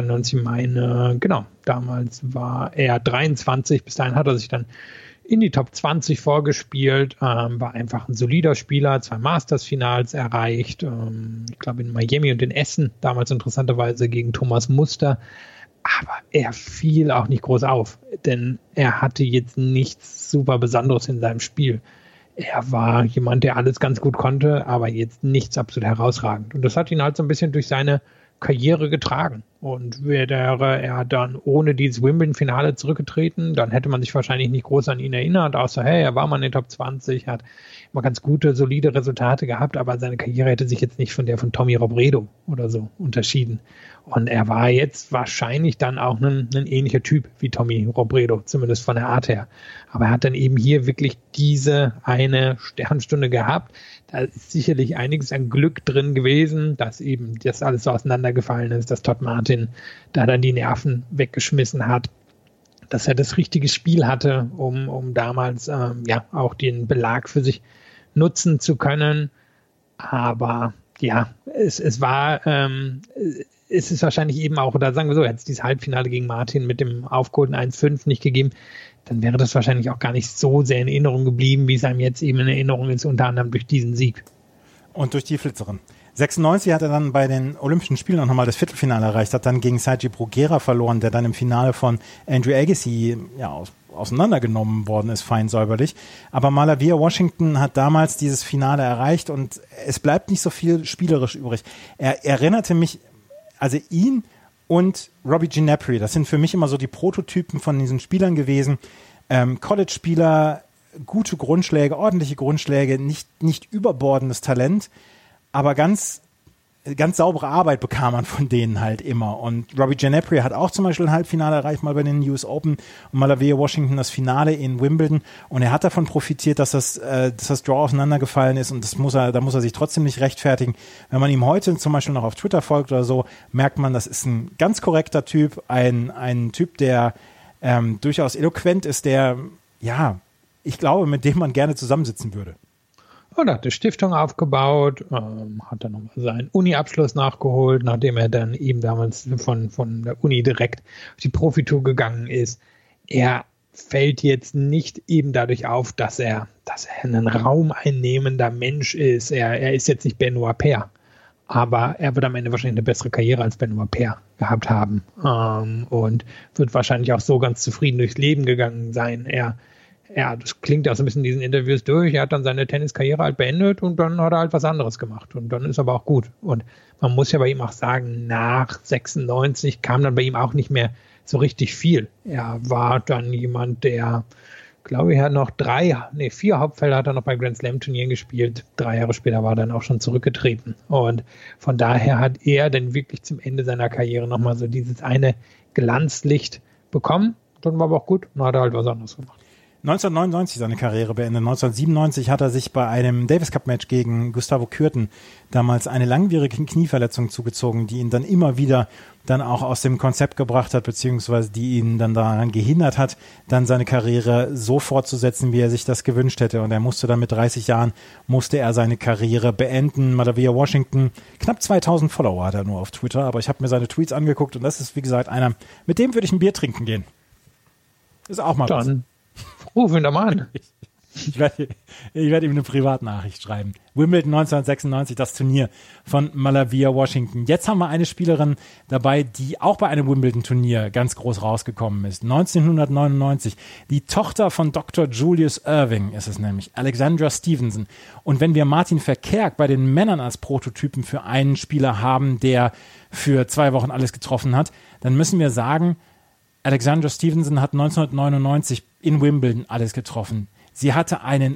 1992, damals war er 23, bis dahin hat er sich dann in die Top 20 vorgespielt, war einfach ein solider Spieler, 2 Masters-Finals erreicht, ich glaube in Miami und in Essen, damals interessanterweise gegen Thomas Muster, aber er fiel auch nicht groß auf, denn er hatte jetzt nichts super Besonderes in seinem Spiel. Er war jemand, der alles ganz gut konnte, aber jetzt nichts absolut herausragend. Und das hat ihn halt so ein bisschen durch seine Karriere getragen. Und wäre er dann ohne dieses Wimbledon-Finale zurückgetreten, dann hätte man sich wahrscheinlich nicht groß an ihn erinnert, außer, hey, er war mal in den Top 20, hat immer ganz gute, solide Resultate gehabt, aber seine Karriere hätte sich jetzt nicht von der von Tommy Robredo oder so unterschieden. Und er war jetzt wahrscheinlich dann auch ein ähnlicher Typ wie Tommy Robredo, zumindest von der Art her. Aber er hat dann eben hier wirklich diese eine Sternstunde gehabt. Da ist sicherlich einiges an Glück drin gewesen, dass eben das alles so auseinandergefallen ist, dass Todd Martin da dann die Nerven weggeschmissen hat, dass er das richtige Spiel hatte, um damals auch den Belag für sich nutzen zu können. Aber ja, es ist wahrscheinlich eben auch, oder sagen wir so, hätte es dieses Halbfinale gegen Martin mit dem aufgeholten 1-5 nicht gegeben, dann wäre das wahrscheinlich auch gar nicht so sehr in Erinnerung geblieben, wie es einem jetzt eben in Erinnerung ist, unter anderem durch diesen Sieg. Und durch die Flitzerin. 96 hat er dann bei den Olympischen Spielen auch nochmal das Viertelfinale erreicht, hat dann gegen Sergi Bruguera verloren, der dann im Finale von Andrew Agassi auseinandergenommen worden ist, fein säuberlich. Aber Malavia Washington hat damals dieses Finale erreicht und es bleibt nicht so viel spielerisch übrig. Er erinnerte mich, also ihn und Robbie Ginepri, das sind für mich immer so die Prototypen von diesen Spielern gewesen. College-Spieler, gute Grundschläge, ordentliche Grundschläge, nicht überbordendes Talent, aber ganz saubere Arbeit bekam man von denen halt immer. Und Robbie Ginepri hat auch zum Beispiel ein Halbfinale erreicht, mal bei den US Open, und Malavia Washington das Finale in Wimbledon. Und er hat davon profitiert, dass das Draw auseinandergefallen ist, und da muss er sich trotzdem nicht rechtfertigen. Wenn man ihm heute zum Beispiel noch auf Twitter folgt oder so, merkt man, das ist ein ganz korrekter Typ, ein Typ, der durchaus eloquent ist, der, ja, ich glaube, mit dem man gerne zusammensitzen würde. Und hat eine Stiftung aufgebaut, hat dann nochmal seinen Uni-Abschluss nachgeholt, nachdem er dann eben damals von der Uni direkt auf die Profitour gegangen ist. Er fällt jetzt nicht eben dadurch auf, dass er ein raumeinnehmender Mensch ist. Er ist jetzt nicht Benoit Paire, aber er wird am Ende wahrscheinlich eine bessere Karriere als Benoit Paire gehabt haben und wird wahrscheinlich auch so ganz zufrieden durchs Leben gegangen sein. Das klingt auch so ein bisschen in diesen Interviews durch. Er hat dann seine Tenniskarriere halt beendet und dann hat er halt was anderes gemacht. Und dann ist aber auch gut. Und man muss ja bei ihm auch sagen, nach 96 kam dann bei ihm auch nicht mehr so richtig viel. Er war dann jemand, der, glaube ich, hat noch 4 Hauptfelder hat er noch bei Grand Slam Turnieren gespielt. 3 Jahre später war er dann auch schon zurückgetreten. Und von daher hat er dann wirklich zum Ende seiner Karriere nochmal so dieses eine Glanzlicht bekommen. Dann war aber auch gut und hat er halt was anderes gemacht. 1999 seine Karriere beendet. 1997 hat er sich bei einem Davis Cup Match gegen Gustavo Kuerten damals eine langwierige Knieverletzung zugezogen, die ihn dann immer wieder dann auch aus dem Konzept gebracht hat, beziehungsweise die ihn dann daran gehindert hat, dann seine Karriere so fortzusetzen, wie er sich das gewünscht hätte. Und er musste dann mit 30 Jahren, seine Karriere beenden. Malavia Washington, knapp 2000 Follower hat er nur auf Twitter, aber ich habe mir seine Tweets angeguckt und das ist, wie gesagt, einer, mit dem würde ich ein Bier trinken gehen. Ist auch mal was. Ruf ihn doch mal an. Ich werde ihm eine Privatnachricht schreiben. Wimbledon 1996, das Turnier von Malavia Washington. Jetzt haben wir eine Spielerin dabei, die auch bei einem Wimbledon-Turnier ganz groß rausgekommen ist. 1999. Die Tochter von Dr. Julius Erving ist es nämlich, Alexandra Stevenson. Und wenn wir Martin Verkerk bei den Männern als Prototypen für einen Spieler haben, der für 2 Wochen alles getroffen hat, dann müssen wir sagen, Alexandra Stevenson hat 1999 in Wimbledon alles getroffen. Sie hatte einen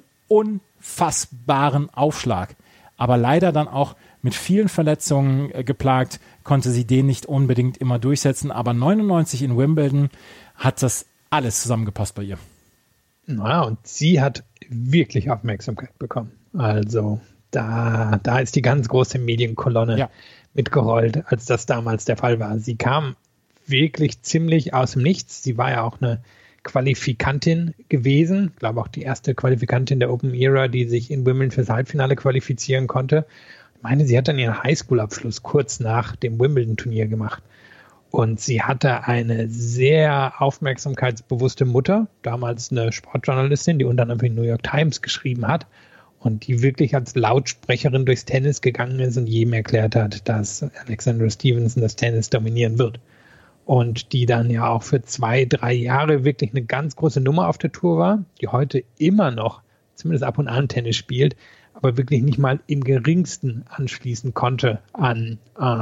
unfassbaren Aufschlag, aber leider dann auch mit vielen Verletzungen geplagt, konnte sie den nicht unbedingt immer durchsetzen. Aber 99 in Wimbledon hat das alles zusammengepasst bei ihr. Ja, und sie hat wirklich Aufmerksamkeit bekommen. Also da ist die ganz große Medienkolonne mitgerollt, als das damals der Fall war. Sie kam wirklich ziemlich aus dem Nichts. Sie war ja auch eine Qualifikantin gewesen, ich glaube auch die erste Qualifikantin der Open Era, die sich in Wimbledon fürs Halbfinale qualifizieren konnte. Ich meine, sie hat dann ihren Highschool-Abschluss kurz nach dem Wimbledon-Turnier gemacht. Und sie hatte eine sehr aufmerksamkeitsbewusste Mutter, damals eine Sportjournalistin, die unter anderem für die New York Times geschrieben hat und die wirklich als Lautsprecherin durchs Tennis gegangen ist und jedem erklärt hat, dass Alexandra Stevenson das Tennis dominieren wird. Und die dann ja auch für 2-3 Jahre wirklich eine ganz große Nummer auf der Tour war, die heute immer noch, zumindest ab und an Tennis spielt, aber wirklich nicht mal im geringsten anschließen konnte an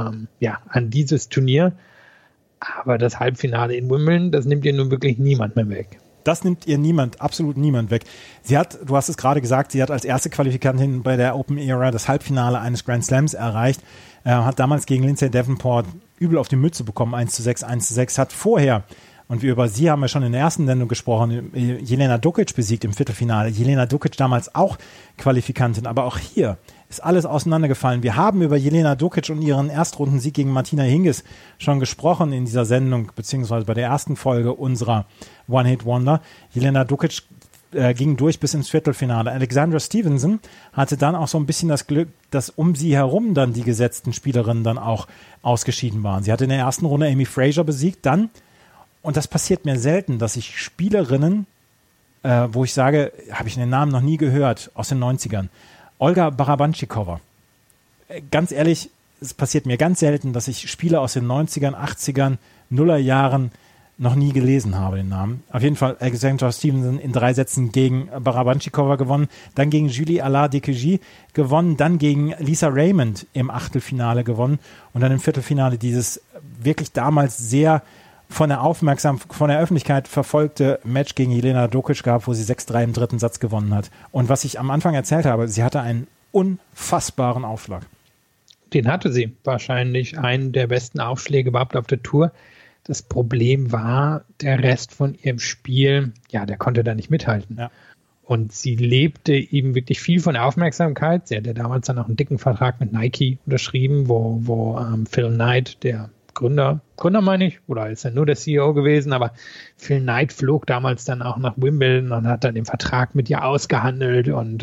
dieses Turnier. Aber das Halbfinale in Wimbledon, das nimmt ihr nun wirklich niemand mehr weg. Das nimmt ihr niemand, absolut niemand weg. Sie hat, du hast es gerade gesagt, sie hat als erste Qualifikantin bei der Open Era das Halbfinale eines Grand Slams erreicht, hat damals gegen Lindsay Davenport übel auf die Mütze bekommen, 1:6, 1:6, hat vorher, und wir über sie haben ja schon in der ersten Sendung gesprochen, Jelena Dukic besiegt im Viertelfinale. Jelena Dukic damals auch Qualifikantin, aber auch hier ist alles auseinandergefallen. Wir haben über Jelena Dukic und ihren Erstrundensieg gegen Martina Hingis schon gesprochen in dieser Sendung, beziehungsweise bei der ersten Folge unserer One-Hit-Wonder. Jelena Dukic ging durch bis ins Viertelfinale. Alexandra Stevenson hatte dann auch so ein bisschen das Glück, dass um sie herum dann die gesetzten Spielerinnen dann auch ausgeschieden waren. Sie hatte in der ersten Runde Amy Frazier besiegt, dann, und das passiert mir selten, dass ich Spielerinnen, wo ich sage, habe ich den Namen noch nie gehört, aus den 90ern, Olga Barabanchikova. Ganz ehrlich, es passiert mir ganz selten, dass ich Spieler aus den 90ern, 80ern, Nullerjahren noch nie gelesen habe, den Namen. Auf jeden Fall Alexandra Stevenson in 3 Sätzen gegen Barabanchikova gewonnen, dann gegen Julie Allard-Dekegi gewonnen, dann gegen Lisa Raymond im Achtelfinale gewonnen und dann im Viertelfinale dieses wirklich damals sehr von der Öffentlichkeit verfolgte Match gegen Jelena Dukic gab, wo sie 6:3 im dritten Satz gewonnen hat. Und was ich am Anfang erzählt habe, sie hatte einen unfassbaren Aufschlag. Den hatte sie. Wahrscheinlich einen der besten Aufschläge überhaupt auf der Tour. Das Problem war, der Rest von ihrem Spiel, ja, der konnte da nicht mithalten. Ja. Und sie lebte eben wirklich viel von der Aufmerksamkeit. Sie hatte damals dann auch einen dicken Vertrag mit Nike unterschrieben, wo Phil Knight, der Gründer meine ich, oder ist er nur der CEO gewesen, aber Phil Knight flog damals dann auch nach Wimbledon und hat dann den Vertrag mit ihr ausgehandelt und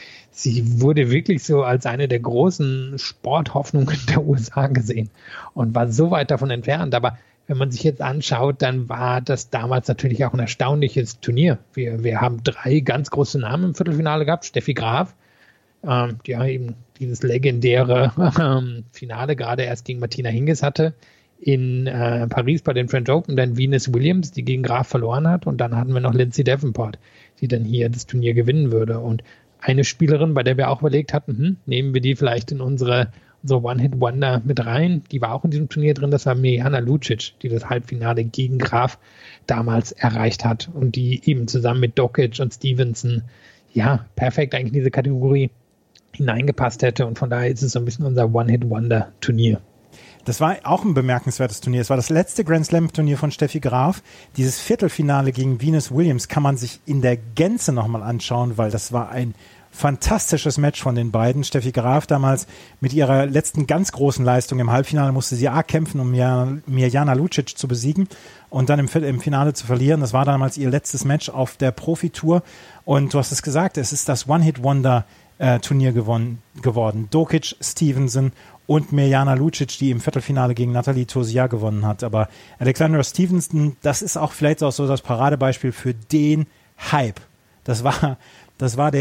sie wurde wirklich so als eine der großen Sporthoffnungen der USA gesehen und war so weit davon entfernt, aber wenn man sich jetzt anschaut, dann war das damals natürlich auch ein erstaunliches Turnier. Wir haben 3 ganz große Namen im Viertelfinale gehabt, Steffi Graf, die ja eben dieses legendäre Finale gerade erst gegen Martina Hingis hatte, in Paris bei den French Open, dann Venus Williams, die gegen Graf verloren hat und dann hatten wir noch Lindsay Davenport, die dann hier das Turnier gewinnen würde und eine Spielerin, bei der wir auch überlegt hatten, nehmen wir die vielleicht in unsere One-Hit-Wonder mit rein, die war auch in diesem Turnier drin, das war Mirjana Lucic, die das Halbfinale gegen Graf damals erreicht hat und die eben zusammen mit Dukic und Stevenson ja perfekt eigentlich in diese Kategorie hineingepasst hätte und von daher ist es so ein bisschen unser One-Hit-Wonder-Turnier. Das war auch ein bemerkenswertes Turnier. Es war das letzte Grand Slam-Turnier von Steffi Graf. Dieses Viertelfinale gegen Venus Williams kann man sich in der Gänze nochmal anschauen, weil das war ein fantastisches Match von den beiden. Steffi Graf damals mit ihrer letzten ganz großen Leistung im Halbfinale musste sie kämpfen, um Mirjana Lucic zu besiegen und dann im Finale zu verlieren. Das war damals ihr letztes Match auf der Profitour. Und du hast es gesagt, es ist das One-Hit-Wonder-Turnier geworden. Dukic, Stevenson und Mirjana Lucic, die im Viertelfinale gegen Nathalie Tauziat gewonnen hat. Aber Alexandra Stevenson, das ist auch vielleicht auch so das Paradebeispiel für den Hype. Das war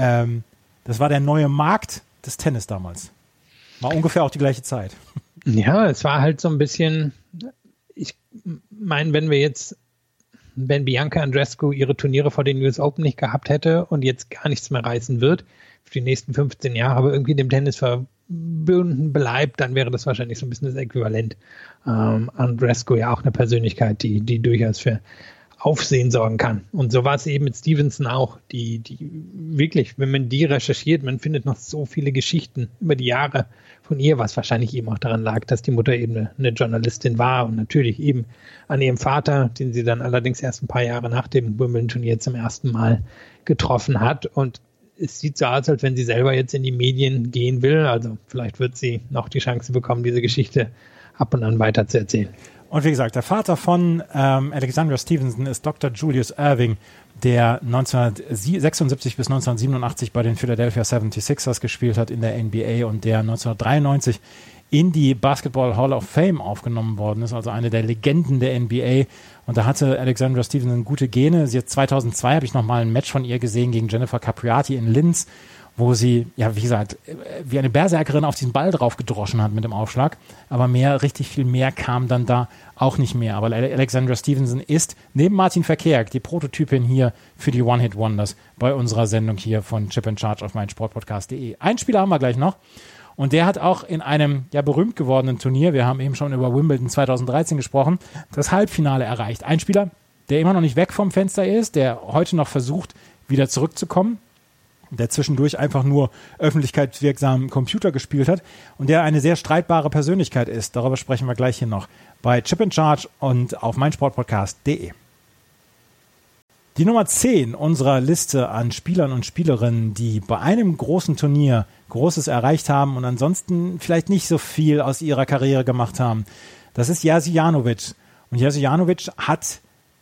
der neue Markt des Tennis damals. War ungefähr auch die gleiche Zeit. Ja, es war halt so ein bisschen, ich meine, wenn Bianca Andreescu ihre Turniere vor den US Open nicht gehabt hätte und jetzt gar nichts mehr reißen wird, für die nächsten 15 Jahre, aber irgendwie dem Tennis verbunden bleibt, dann wäre das wahrscheinlich so ein bisschen das Äquivalent. Andreescu ja auch eine Persönlichkeit, die durchaus für Aufsehen sorgen kann. Und so war es eben mit Stevenson auch, die wirklich, wenn man die recherchiert, man findet noch so viele Geschichten über die Jahre von ihr, was wahrscheinlich eben auch daran lag, dass die Mutter eben eine Journalistin war und natürlich eben an ihrem Vater, den sie dann allerdings erst ein paar Jahre nach dem Wimbledon-Turnier zum ersten Mal getroffen hat. Und es sieht so aus, als wenn sie selber jetzt in die Medien gehen will. Also vielleicht wird sie noch die Chance bekommen, diese Geschichte ab und an weiter zu erzählen. Und wie gesagt, der Vater von Alexandra Stevenson ist Dr. Julius Erving, der 1976 bis 1987 bei den Philadelphia 76ers gespielt hat in der NBA und der 1993 in die Basketball Hall of Fame aufgenommen worden ist, also eine der Legenden der NBA. Und da hatte Alexandra Stevenson gute Gene. 2002 habe ich nochmal ein Match von ihr gesehen gegen Jennifer Capriati in Linz, wo sie, ja, wie gesagt, wie eine Berserkerin auf diesen Ball drauf gedroschen hat mit dem Aufschlag. Aber richtig viel mehr kam dann da auch nicht mehr. Aber Alexandra Stevenson ist neben Martin Verkerk die Prototypin hier für die One-Hit-Wonders bei unserer Sendung hier von Chip and Charge auf meinsportpodcast.de. Einen Spieler haben wir gleich noch. Und der hat auch in einem berühmt gewordenen Turnier, wir haben eben schon über Wimbledon 2013 gesprochen, das Halbfinale erreicht. Ein Spieler, der immer noch nicht weg vom Fenster ist, der heute noch versucht, wieder zurückzukommen, der zwischendurch einfach nur öffentlichkeitswirksam Computer gespielt hat und der eine sehr streitbare Persönlichkeit ist. Darüber sprechen wir gleich hier noch bei Chip and Charge und auf meinsportpodcast.de. Die Nummer 10 unserer Liste an Spielern und Spielerinnen, die bei einem großen Turnier Großes erreicht haben und ansonsten vielleicht nicht so viel aus ihrer Karriere gemacht haben, das ist Jerzy Janowicz. Und Jerzy Janowicz hat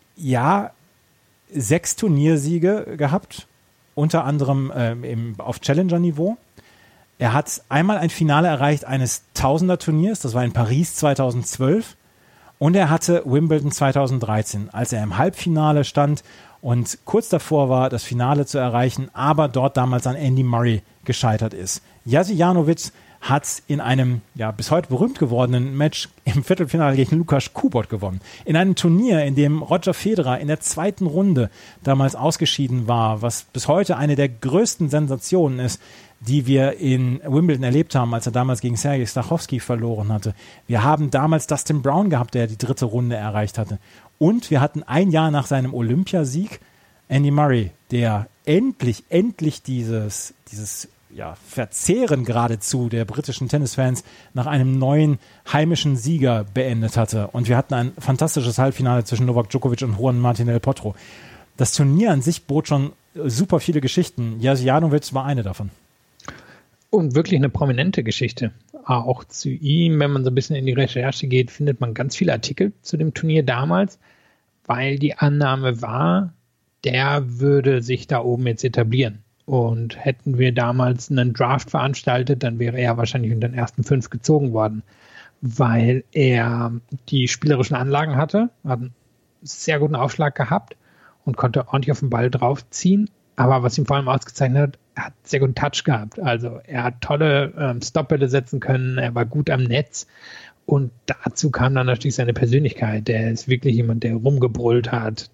6 Turniersiege gehabt, unter anderem auf Challenger-Niveau. Er hat einmal ein Finale erreicht eines Tausender-Turniers, das war in Paris 2012. Und er hatte Wimbledon 2013, als er im Halbfinale stand und kurz davor war, das Finale zu erreichen, aber dort damals an Andy Murray gescheitert ist. Jerzy Janowicz hat in einem bis heute berühmt gewordenen Match im Viertelfinale gegen Lukasz Kubot gewonnen. In einem Turnier, in dem Roger Federer in der zweiten Runde damals ausgeschieden war, was bis heute eine der größten Sensationen ist, die wir in Wimbledon erlebt haben, als er damals gegen Sergej Stachowski verloren hatte. Wir haben damals Dustin Brown gehabt, der die dritte Runde erreicht hatte. Und wir hatten ein Jahr nach seinem Olympiasieg Andy Murray, der endlich dieses Verzehren geradezu der britischen Tennisfans nach einem neuen heimischen Sieger beendet hatte. Und wir hatten ein fantastisches Halbfinale zwischen Novak Djokovic und Juan Martín del Potro. Das Turnier an sich bot schon super viele Geschichten. Jerzy Janowicz war eine davon. Und wirklich eine prominente Geschichte. Auch zu ihm, wenn man so ein bisschen in die Recherche geht, findet man ganz viele Artikel zu dem Turnier damals, weil die Annahme war, der würde sich da oben jetzt etablieren. Und hätten wir damals einen Draft veranstaltet, dann wäre er wahrscheinlich unter den ersten 5 gezogen worden, weil er die spielerischen Anlagen hatte, hat einen sehr guten Aufschlag gehabt und konnte ordentlich auf den Ball draufziehen. Aber was ihn vor allem ausgezeichnet hat, er hat sehr guten Touch gehabt. Also er hat tolle Stopbälle setzen können, er war gut am Netz. Und dazu kam dann natürlich seine Persönlichkeit. Der ist wirklich jemand, der rumgebrüllt hat,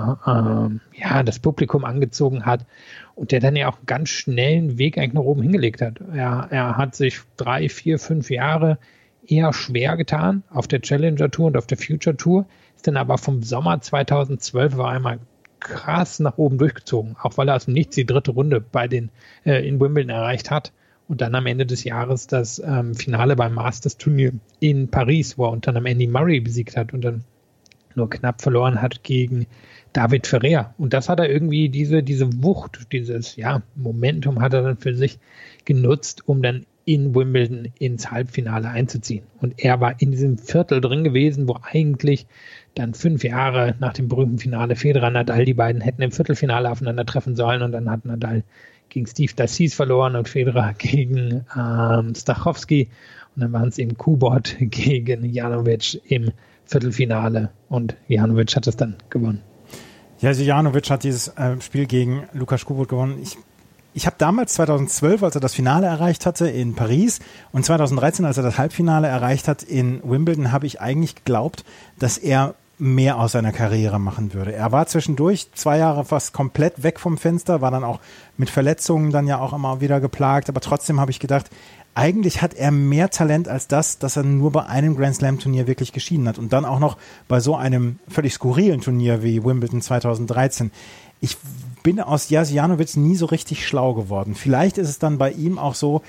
der das Publikum angezogen hat und der dann ja auch einen ganz schnellen Weg eigentlich nach oben hingelegt hat. Er hat sich 3, 4, 5 Jahre eher schwer getan auf der Challenger Tour und auf der Future Tour, ist dann aber vom Sommer 2012 war einmal krass nach oben durchgezogen, auch weil er aus dem Nichts die dritte Runde in Wimbledon erreicht hat und dann am Ende des Jahres das Finale beim Masters-Turnier in Paris, wo er unter anderem Andy Murray besiegt hat und dann nur knapp verloren hat gegen David Ferrer. Und das hat er irgendwie, diese Wucht, dieses Momentum hat er dann für sich genutzt, um dann in Wimbledon ins Halbfinale einzuziehen. Und er war in diesem Viertel drin gewesen, wo eigentlich dann 5 Jahre nach dem berühmten Finale Federer-Nadal, die beiden hätten im Viertelfinale aufeinandertreffen sollen und dann hat Nadal gegen Steve Dassis verloren und Federer gegen Stachowski und dann waren es eben Kubot gegen Janowicz im Viertelfinale und Janowicz hat es dann gewonnen. Also Janowicz hat dieses Spiel gegen Lukasz Kubot gewonnen. Ich habe damals 2012, als er das Finale erreicht hatte in Paris und 2013, als er das Halbfinale erreicht hat in Wimbledon, habe ich eigentlich geglaubt, dass er mehr aus seiner Karriere machen würde. Er war zwischendurch 2 Jahre fast komplett weg vom Fenster, war dann auch mit Verletzungen dann ja auch immer wieder geplagt, aber trotzdem habe ich gedacht, eigentlich hat er mehr Talent als das, dass er nur bei einem Grand Slam Turnier wirklich geschieden hat und dann auch noch bei so einem völlig skurrilen Turnier wie Wimbledon 2013. Ich bin aus Jerzy Janowicz nie so richtig schlau geworden. Vielleicht ist es dann bei ihm auch so,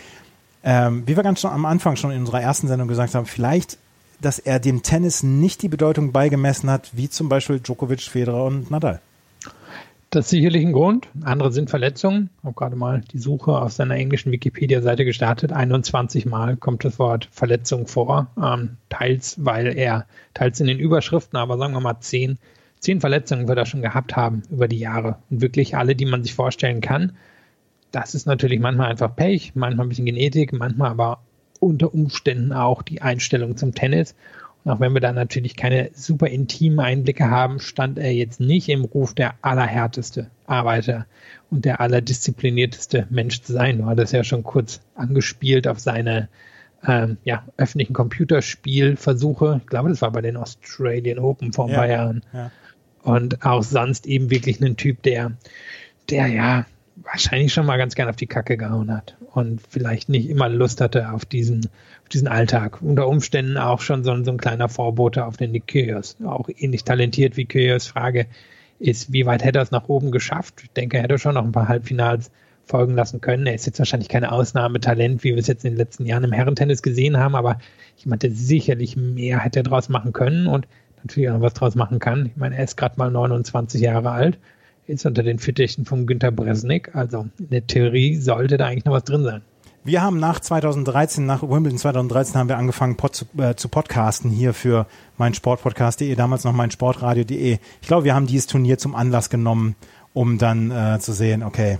wie wir ganz schon am Anfang schon in unserer ersten Sendung gesagt haben, vielleicht, dass er dem Tennis nicht die Bedeutung beigemessen hat, wie zum Beispiel Djokovic, Federer und Nadal. Das ist sicherlich ein Grund. Andere sind Verletzungen. Ich habe gerade mal die Suche auf seiner englischen Wikipedia-Seite gestartet. 21 Mal kommt das Wort Verletzung vor. Teils in den Überschriften, aber sagen wir mal 10 Verletzungen wird er schon gehabt haben über die Jahre. Und wirklich alle, die man sich vorstellen kann. Das ist natürlich manchmal einfach Pech, manchmal ein bisschen Genetik, manchmal aber unter Umständen auch die Einstellung zum Tennis. Und auch wenn wir da natürlich keine super intimen Einblicke haben, stand er jetzt nicht im Ruf, der allerhärteste Arbeiter und der allerdisziplinierteste Mensch zu sein. Du hattest ja schon kurz angespielt auf seine öffentlichen Computerspielversuche. Ich glaube, das war bei den Australian Open vor ein paar Jahren. Ja. Und auch sonst eben wirklich ein Typ, der wahrscheinlich schon mal ganz gern auf die Kacke gehauen hat und vielleicht nicht immer Lust hatte auf diesen Alltag. Unter Umständen auch schon so ein kleiner Vorbote auf den Nick Kyrgios. Auch ähnlich talentiert wie Kyrgios. Frage ist, wie weit hätte er es nach oben geschafft? Ich denke, er hätte schon noch ein paar Halbfinals folgen lassen können. Er ist jetzt wahrscheinlich kein Ausnahmetalent, wie wir es jetzt in den letzten Jahren im Herrentennis gesehen haben, aber jemand, der sicherlich mehr hätte draus machen können und natürlich auch noch was draus machen kann. Ich meine, er ist gerade mal 29 Jahre alt, ist unter den Fittichen von Günter Bresnik. Also in der Theorie sollte da eigentlich noch was drin sein. Wir haben nach Wimbledon 2013 haben wir angefangen zu podcasten hier für meinsportpodcast.de, damals noch meinsportradio.de. Ich glaube, wir haben dieses Turnier zum Anlass genommen, um dann zu sehen, okay,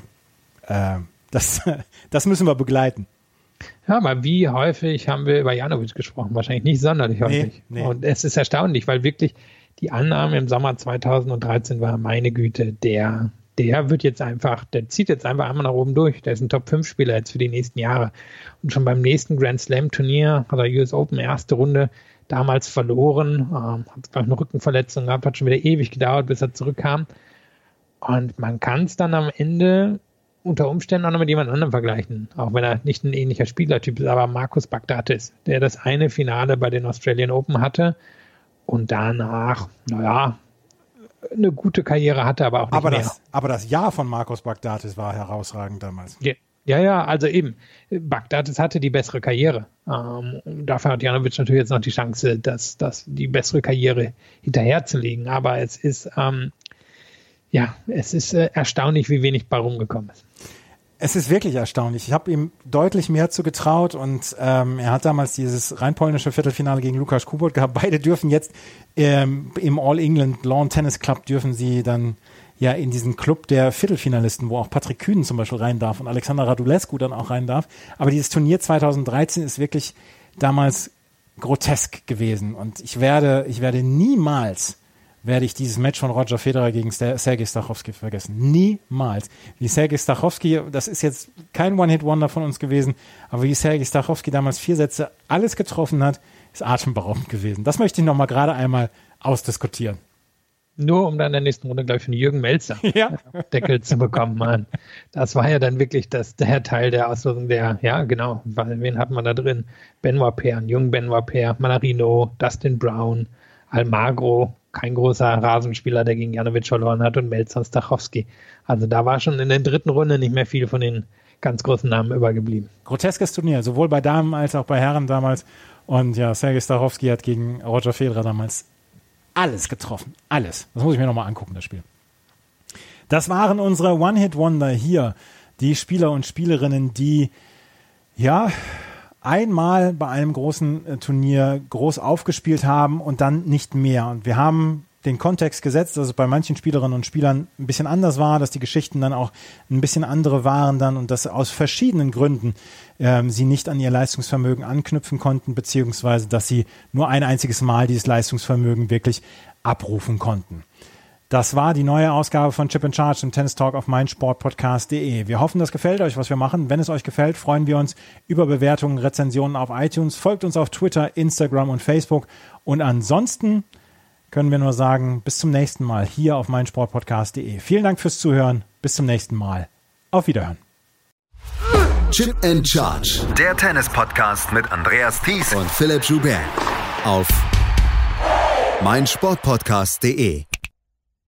das müssen wir begleiten. Ja, aber wie häufig haben wir über Janowitsch gesprochen? Wahrscheinlich nicht sonderlich häufig. Nee. Und es ist erstaunlich, weil wirklich die Annahme im Sommer 2013 war, meine Güte, der zieht jetzt einfach einmal nach oben durch. Der ist ein Top-5-Spieler jetzt für die nächsten Jahre. Und schon beim nächsten Grand Slam-Turnier hat er US Open erste Runde damals verloren, hat glaube ich eine Rückenverletzung gehabt, hat schon wieder ewig gedauert, bis er zurückkam. Und man kann es dann am Ende unter Umständen auch noch mit jemand anderem vergleichen, auch wenn er nicht ein ähnlicher Spielertyp ist, aber Markus Baghdatis, der das eine Finale bei den Australian Open hatte und danach, eine gute Karriere hatte, aber auch nicht mehr. Aber das Jahr von Markus Baghdatis war herausragend damals. Ja, also eben, Baghdatis hatte die bessere Karriere. Dafür hat Janowitsch natürlich jetzt noch die Chance, das die bessere Karriere hinterherzulegen, aber es ist erstaunlich, wie wenig bei rumgekommen ist. Es ist wirklich erstaunlich. Ich habe ihm deutlich mehr zugetraut und er hat damals dieses rein polnische Viertelfinale gegen Łukasz Kubot gehabt. Beide dürfen jetzt im All England Lawn Tennis Club dürfen sie dann ja in diesen Club der Viertelfinalisten, wo auch Patrick Kühn zum Beispiel rein darf und Alexander Radulescu dann auch rein darf. Aber dieses Turnier 2013 ist wirklich damals grotesk gewesen und ich werde niemals dieses Match von Roger Federer gegen Sergej Stachowski vergessen. Niemals. Wie Sergej Stachowski, das ist jetzt kein One-Hit-Wonder von uns gewesen, aber wie Sergej Stachowski damals 4 Sätze alles getroffen hat, ist atemberaubend gewesen. Das möchte ich nochmal gerade einmal ausdiskutieren. Nur um dann in der nächsten Runde, glaube ich, von Jürgen Melzer Deckel zu bekommen, Mann. Das war ja dann wirklich der Teil der Auslosung wen hat man da drin? Benoit Paire, jungen Benoit Paire, Manarino, Dustin Brown, Almagro, kein großer Rasenspieler, der gegen Janowitsch verloren hat, und Melzer und Stachowski. Also da war schon in der dritten Runde nicht mehr viel von den ganz großen Namen übergeblieben. Groteskes Turnier, sowohl bei Damen als auch bei Herren damals. Und ja, Sergej Stachowski hat gegen Roger Federer damals alles getroffen. Alles. Das muss ich mir nochmal angucken, das Spiel. Das waren unsere One-Hit-Wonder hier. Die Spieler und Spielerinnen, die einmal bei einem großen Turnier groß aufgespielt haben und dann nicht mehr. Und wir haben den Kontext gesetzt, dass es bei manchen Spielerinnen und Spielern ein bisschen anders war, dass die Geschichten dann auch ein bisschen andere waren dann und dass aus verschiedenen Gründen sie nicht an ihr Leistungsvermögen anknüpfen konnten, beziehungsweise dass sie nur ein einziges Mal dieses Leistungsvermögen wirklich abrufen konnten. Das war die neue Ausgabe von Chip & Charge im Tennis Talk auf meinsportpodcast.de. Wir hoffen, das gefällt euch, was wir machen. Wenn es euch gefällt, freuen wir uns über Bewertungen, Rezensionen auf iTunes. Folgt uns auf Twitter, Instagram und Facebook. Und ansonsten können wir nur sagen, bis zum nächsten Mal hier auf meinsportpodcast.de. Vielen Dank fürs Zuhören. Bis zum nächsten Mal. Auf Wiederhören. Chip & Charge. Der Tennis-Podcast mit Andreas Thies und Philipp Joubert auf meinsportpodcast.de.